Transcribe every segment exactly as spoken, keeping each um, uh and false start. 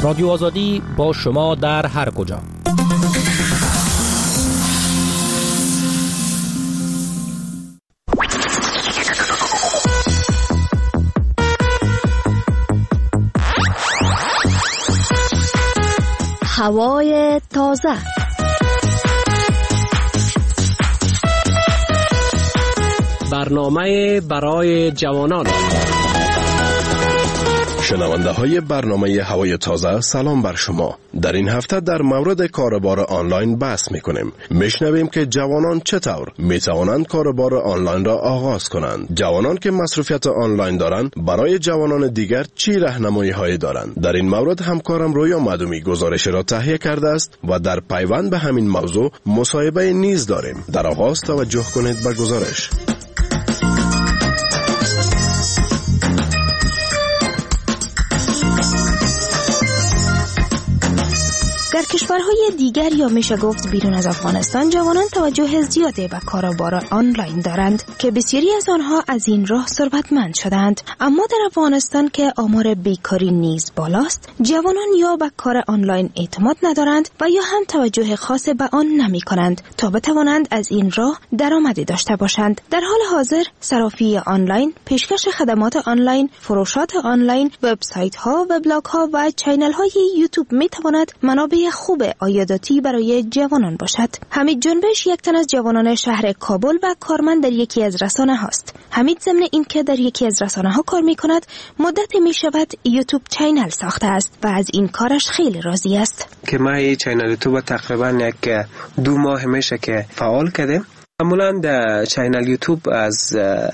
رادیو آزادی با شما در هر کجا. هوای تازه، برنامه برای جوانان. شنونده های برنامه هوای تازه، سلام بر شما. در این هفته در مورد کاربار آنلاین بحث میکنیم. میشنویم که جوانان چطور میتوانند کاربار آنلاین را آغاز کنند. جوانان که مصروفیت آنلاین دارند برای جوانان دیگر چی راهنمایی هایی دارند؟ در این مورد همکارم رویا مدومی گزارش را تهیه کرده است و در پیوند به همین موضوع مصاحبه نیز داریم. در آغاز توجه کنید به گزارش. در کشورهای دیگر یا میشه گفت بیرون از افغانستان جوانان توجه زیادی به کاربار آنلاین دارند که بسیاری از آنها از این راه ثروتمند شدند. اما در افغانستان که آمار بیکاری نیز بالاست، جوانان یا به کار آنلاین اعتماد ندارند و یا هم توجه خاص به آن نمی کنند تا بتوانند از این راه درآمدی داشته باشند. در حال حاضر صرافی آنلاین، پیشکش خدمات آنلاین، فروشات آنلاین، وبسایت ها، وبلاگ ها و چینل های یوتیوب می تواند منابع خوب عایداتی برای جوانان باشد. حمید جنبش یک تن از جوانان شهر کابل و کارمند در یکی از رسانه هاست. حمید ضمن این که در یکی از رسانه ها کار می کند، مدت می شود یوتیوب چینل ساخته است و از این کارش خیلی راضی است. که ما این چینل یوتیوب تقریبا یک دو ماه میشه که فعال کردیم. معمولا در چینل یوتیوب از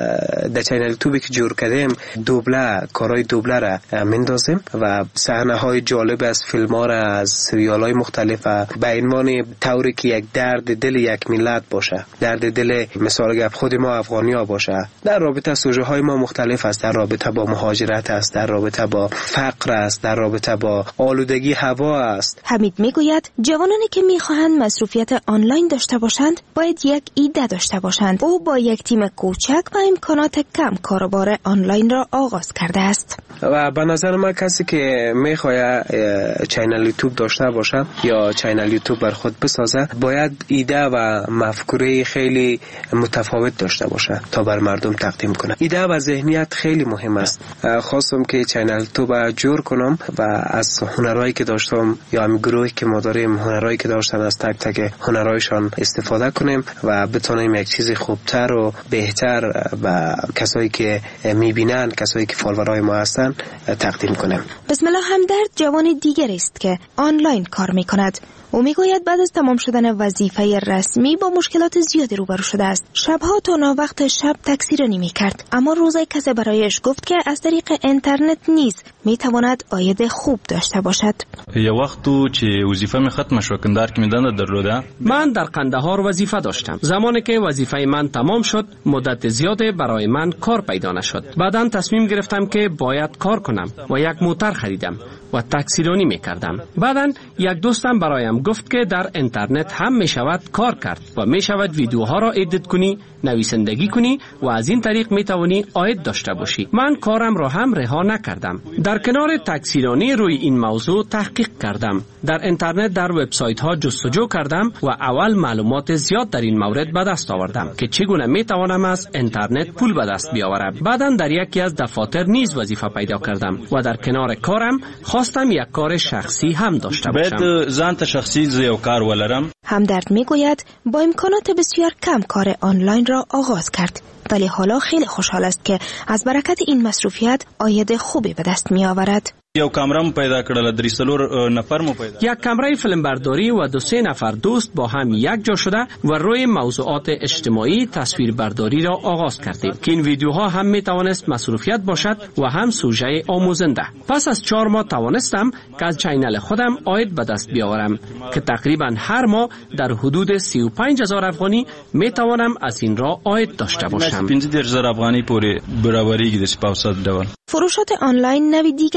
در چینل یوتیوبی که جور کردیم دوبله کارهای دوبله را میندازیم و صحنه های جالب از فیلم ها را از سریال های مختلف به عنوان طوری که یک درد دل یک ملت باشه، درد دل مثال گپ خود ما افغانی ها باشه. در رابطه سوژه های ما مختلف است، در رابطه با مهاجرت است، در رابطه با فقر است، در رابطه با آلودگی هوا است. حمید میگوید جوانانی که میخواهند مصروفیت آنلاین داشته باشند باید یک ایده داشته باشند. او با یک تیم کوچک و امکانات کم کاربار آنلاین را آغاز کرده است. و به نظر من کسی که میخواد چینل یوتیوب داشته باشه یا چینل یوتیوب بر خود بسازه باید ایده و مفکوره خیلی متفاوت داشته باشه تا بر مردم تقدیم کنه. ایده و ذهنیت خیلی مهم است. خواستم که چینل یوتیوب جور کنم و از هنرهایی که داشتم یا هم گروهی که ما داریم هنرهایی که داشتن از تک تک هنرهایشان استفاده کنیم و بتونیم یک چیز خوبتر و بهتر و کسایی که میبینن، کسایی که فالوورای ما هستن تقدیم کنیم. بسم الله همدرد جوان دیگر است که آنلاین کار میکند. او میگوید بعد از تمام شدن وظیفه رسمی با مشکلات زیادی روبرو شده است. شبها تا ناوقت شب تکثیرانی میکرد، اما روزی کسی برایش گفت که از طریق اینترنت نیز میتواند عاید خوب داشته باشد. یه وقتو چې وظیفه می ختم شو کندار کې می دنده درلوده. من در قندهار وظیفه داشتم. زمانی که وظیفه من تمام شد مدت زیادی برای من کار پیدا نشد. بعداً تصمیم گرفتم که باید کار کنم و یک موتر خریدم و تکثیرانی میکردم. بعداً یک دوستم برایم گفت که در اینترنت هم می شود کار کرد و می شود ویدیوها را ادیت کنی، نویسندگی کنی و از این طریق می توانی عاید داشته باشی. من کارم را هم رها نکردم. در کنار تکثیرانی روی این موضوع تحقیق کردم. در اینترنت در وبسایت ها جستجو کردم و اول معلومات زیاد در این مورد به دست آوردم که چگونه می توانم از اینترنت پول به دست بیاورم. بعداً در یکی از دفاتر نیز وظیفه پیدا کردم و در کنار کارم خواستم یک کار شخصی هم داشته باشم. باید ځان ته شخصي یو کار ولرم. همدرد میگوید با امکانات بسیار کم کار آنلاین را آغاز کرد، ولی حالا خیلی خوشحال است که از برکت این مصروفیت عاید خوبی به دست می آورد. یو کامرام پیدا کړل، درې څلور نفر مو پیدا. یک کامرای فیلم برداری و دو سه نفر دوست با هم یک جا شده و روی موضوعات اجتماعی تصویر برداری را آغاز کردیم که این ویدیوها هم می توانست مصروفیت باشد و هم سوژه آموزنده. پس از چهار ماه توانستم که از چینل خودم عاید به دست بیاورم که تقریبا هر ماه در حدود سی و پنج هزار افغانی می توانم از این را عاید داشته باشم. پنځه دېرش زره افغاني پورې برابرېږي د سپاوسات ډول. فروشات آنلاین نوع دیگری کار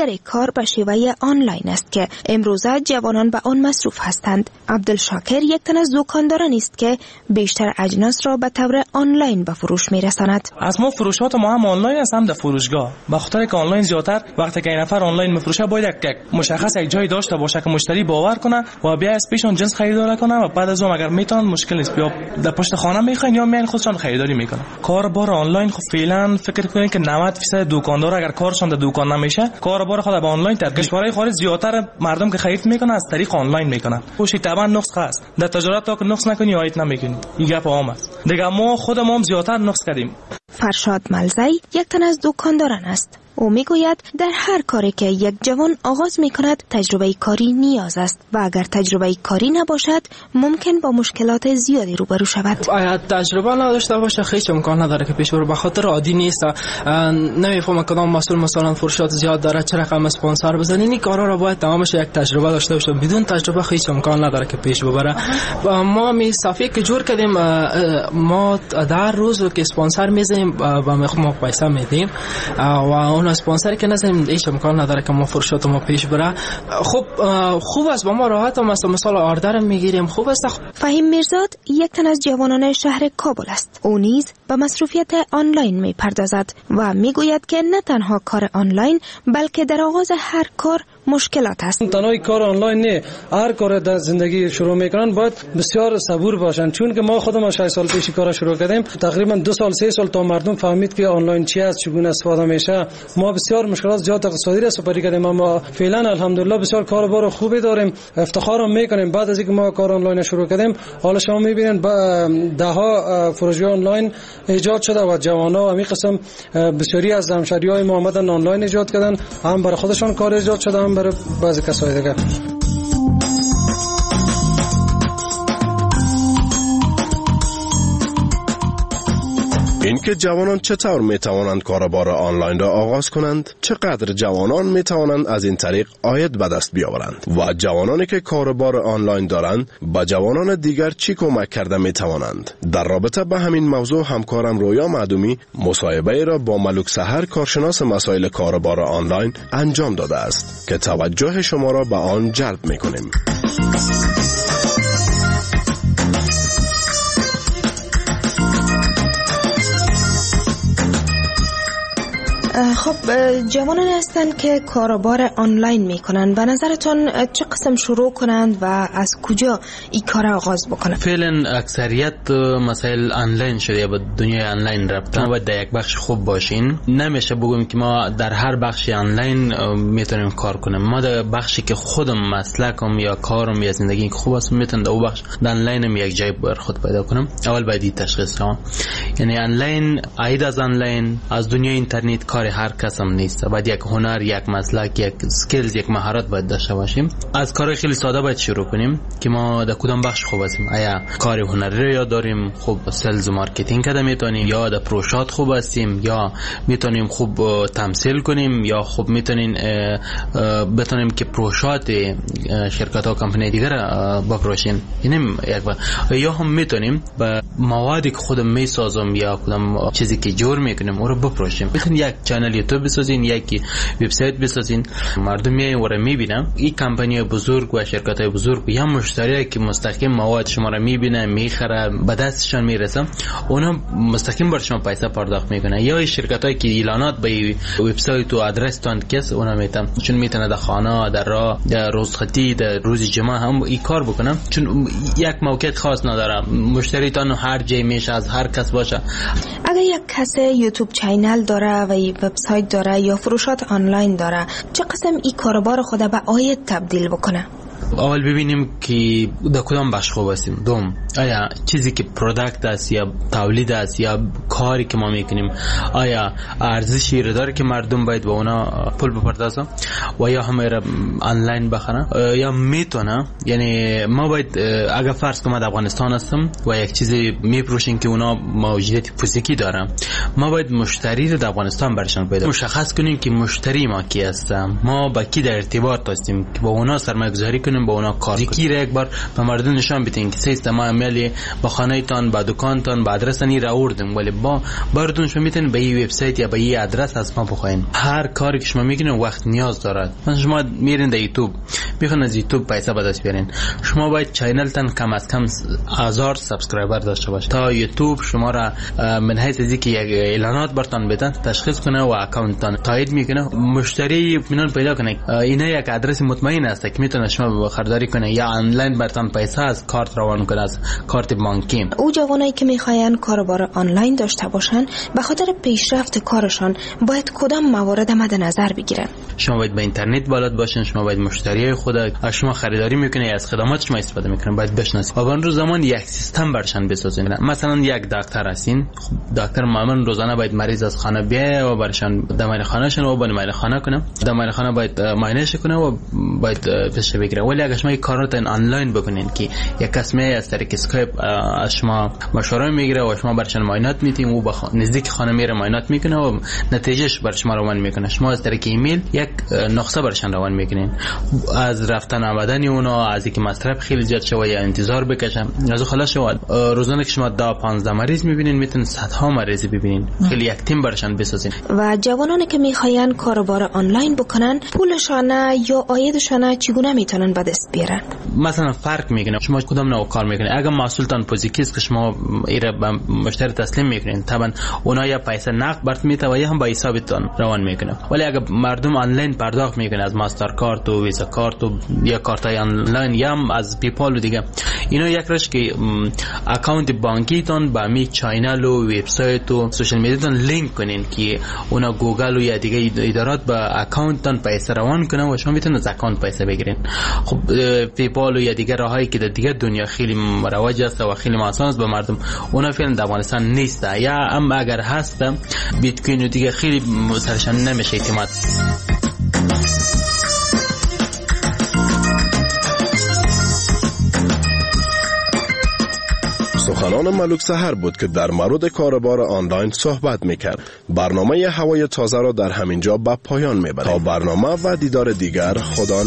کار به شیوه آنلاین است که امروزه جوانان به آن مصروف هستند. عبدالشاکر یک تن از دکانداران است که بیشتر اجناس را به طور آنلاین به فروش می‌رساند. از ما فروشات ما هم آنلاین است، هم در فروشگاه. به خاطر که آنلاین زیاتر وقتی که این نفر آنلاین می‌فروشه باید یک مشخص یک جای داشته باشه که مشتری باور کنه و بیا از پیشون جنس خریدار کنه و بعد از اون اگر میتونن مشکل نیست بیا در پشت خانه میخواین یا میان خودشون خریداری میکنن. کاربار آنلاین خب فعلا فکر کنین که نود درصد دکاندار اگر کارشون در دکان نمیشه کاربار خود به آنلاین در کشورهای خارج زیاتر مردم که خرید میکنن از طریق آنلاین میکنن. خوشی طبعا نقص هست در تجارت تا که نقص نکنی آیت نمیکنی این گپ عام است دیگه. ما خودمون هم زیاتر نقص کردیم. فرشاد ملزی یک تن از دکانداران است. او میگوید در هر کاری که یک جوان آغاز میکند تجربه کاری نیاز است و اگر تجربه کاری نباشد ممکن با مشکلات زیادی روبرو شود. اگر تجربه نداشته باشه هیچ امکان نداره که پیش بره، به خاطر عادی نیست. نمیفهمه کدام مسئول مثلا فروشات زیاد داره چه رقم اسپانسر بزنه. این کارا رو باید تمامش یک تجربه داشته باشه. بدون تجربه هیچ امکان نداره که پیش ببره. و ما می صفحه که جور کردیم ما در روز که اسپانسر میزنیم با ما پیسه میدیم و اون اسپانسر که نزنیم هیچ امکان نداره که ما فروشات ما پیش بره. خب خوب است با ما راحت هم است. مثلا آردر میگیریم خوب است. فهیم میرزاد یک تن از جوانان شهر کابل است. او نیز به مصروفیت آنلاین میپردازد و میگوید که نه تنها کار آنلاین بلکه در آغاز هر کار مشکلات است. تنها کار آنلاین نه، هر کار در زندگی شروع میکنن باید بسیار صبور باشن. چون که ما خودم شش سال پیش کار شروع کردیم تقریبا دو سال سه سال تا مردم فهمید که آنلاین چی است چگونه استفاده میشه. ما بسیار مشکلات زیاد اقتصادی را سپری کردیم اما فعلا الحمدلله بسیار کاربار خوبی داریم. افتخار میکنیم بعد از اینکه ما کار آنلاین شروع کردیم حالا شما میبینید ده ها فروشگاه آنلاین ایجاد شده و جوانا همین قسم بسیاری از همشهریای ما آمدن آنلاین ایجاد کردن، هم برای خودشون کار ایجاد شده هم برای بعضی کسای دیگه. اینکه جوانان چطور می توانند کاربار آنلاین را آغاز کنند، چقدر جوانان می توانند از این طریق عاید به دست بیاورند و جوانانی که کاربار آنلاین دارند با جوانان دیگر چی کمک کرده می توانند. در رابطه با همین موضوع همکارم رویا معدومی مصاحبه را با ملک سحر کارشناس مسائل کاربار آنلاین انجام داده است که توجه شما را به آن جلب می کنیم. خب جوانان هستند که کاروبار آنلاین میکنن. به نظرتون چه قسم شروع کنند و از کجا این کار آغاز بکنن؟ فعلا اکثریت مسائل آنلاین شده یا به دنیای آنلاین رفتن. باید در یک بخش خوب باشین. نمیشه بگویم که ما در هر بخش آنلاین میتونیم کار کنیم. ما در بخشی که خودم مسلکم یا کارم یا زندگی خوب است میتونم در اون بخش در آنلاینم یک جای بر خود پیدا کنم. اول باید این تشخیص کنم. یعنی آنلاین عید از آنلاین از دنیای اینترنت کار هر کس هم نیست. باید یک هنر، یک مسلک، یک سکیلز، یک مهارت باید داشته باشیم. از کار خیلی ساده باید شروع کنیم که ما در کدام بخش خوب هستیم. آیا کار هنری رو یاد داریم، خوب سلز و مارکتینگ کده میتونیم، یا در پروژات خوب هستیم، یا میتونیم خوب تمثیل کنیم، یا خوب میتونیم بتونیم که پروژات شرکت ها کمپانی دیگر بفروشیم. اینم یک بار. یا هم میتونیم با موادی که خودم میسازم یا کدام چیزی که جور میکنیم اون رو بفروشیم. میتونیم یک چنل یوتیوب بسازین، یک وبسایت بسازین، مردم میایین و رو میبینن. این کمپانی بزرگ و شرکت های بزرگ یا مشتری که مستقیم مواد شما رو میبینن، میخره، به دستشان میرسه، اونا مستقیم بر شما پیسه پرداخت میکنن. یا این شرکت هایی که اعلانات به وبسایت و آدرس تان کس اونا میتونن، چون میتونه در خانه، در راه، در روزخطی، در روز جمعه هم این کار بکنن، چون یک موقعیت خاص نداره. مشتری تان هر جای میشه، از هر کس باشه. اگر یک کس یوتیوب چینل داره و وبسایت داره یا فروشات آنلاین داره، چه قسم این کاروبار خود به عاید تبدیل بکنه؟ اول ببینیم که در کدام بخش خوب هستیم. دوم، آیا چیزی که پروداکت است یا تولید است یا کاری که ما میکنیم آیا ارزشی رو داره که مردم باید به اونا پول بپردازن و یا همه را آنلاین بخرن یا میتونه. یعنی ما باید اگر فرض کنم در افغانستان هستم و یک چیزی میپروشیم که اونا موجودیت فیزیکی دارن، ما باید مشتری رو در افغانستان برشان پیدا مشخص کنیم که مشتری ما کی هست، ما با کی در ارتباط هستیم که با اونا سرمایه‌گذاری کنیم کنیم با اونا کار کنیم. یک بار به مردم نشان بدین که سیستم عملی با خانه تان، با دکان تان، با آدرس نی را آوردیم، ولی با بردون شما میتونین به این وبسایت یا به این آدرس از ما بخواین. هر کاری که شما میکنین وقت نیاز دارد. مثلا شما میرین در یوتیوب، میخواین از یوتیوب پیسه به دست بیارین، شما باید چینل تان کم از کم هزار سابسکرایبر داشته باشه تا یوتیوب شما را من حیث از اینکه یک اعلانات برتون بدن تشخیص کنه و اکانت تان تایید میکنه، مشتری اطمینان پیدا کنه. اینا یک آدرس مطمئن است که میتونه شما خریداری کنه یا آنلاین برتون پیسه از کارت روان کنه، از کارت بانکی. او جوانایی که میخواین کاروبار آنلاین داشته باشن به خاطر پیشرفت کارشان باید کدام موارد مد نظر بگیرن؟ شما باید به اینترنت بلد باشین، شما باید مشتری خود از شما خریداری میکنه یا از خدمات شما استفاده میکنه باید بشناسید. و اون روز زمان یک سیستم برشان بسازین. مثلا یک دکتر هستین، دکتر معمولا روزانه باید مریض از خانه بیاد و برشان دمای خانهشون و باید مایل خانه کنه، دمای خانه باید معاینه کنه و باید پیش بگیره. ولی اگه شما این کارات آنلاین بکنین که یک کس می از طریق اسکایپ از شما مشوره میگیره و شما برشان معاینات میتین و با نزدیک خانه میره معاینات میکنه و نتیجهش بر شما روان میکنه. شما از طریق ایمیل یک نسخه برشان روان میکنین. از رفتن آمدن اونا، از اینکه مصرف خیلی زیاد شوه یا انتظار بکشن، از خلاص شما روزانه که شما ده پانزده مریض میبینین میتونین صدها مریض ببینین. خیلی یک تیم برشان بسازین. و جوانانی که میخواین کاروبار آنلاین بکنن پولشان یا عایدشان چگونه میتونن به دست بیارن؟ مثلا فرق میکنه شما کدام نوع کار میکنین. اگه محصولتان پوزیکیست که شما ایره به مشتری تسلیم میکنین، طبعا اونا یا پیسه نقد برات میته و یا هم با حسابتون روان میکنه. ولی اگه مردم آنلاین پرداخت میکنه از ماستر کارت و ویزا کارت و یا کارتای آنلاین یا هم از پیپال و دیگه، اینا یک روش که اکانت بانکیتون با می چینل و وبسایت و سوشال میدیاتون لینک کنین که اونا گوگل و یا دیگه ادارات با اکانتتون پیسه روان کنن و شما میتونید از اکانت پیسه بگیرین. خب پیپال و یا دیگه راهایی که در دیگه دنیا خیلی مروج است و خیلی آسان است به مردم، اونا فعلا در افغانستان نیست. یا اما اگر هست بیت کوین و دیگه خیلی سرشان نمیشه اعتماد. سخنان ملک سحر بود که در مورد کاروبار آنلاین صحبت میکرد. برنامه هوای تازه را در همینجا به پایان میبریم. تا برنامه و دیدار دیگر، خدا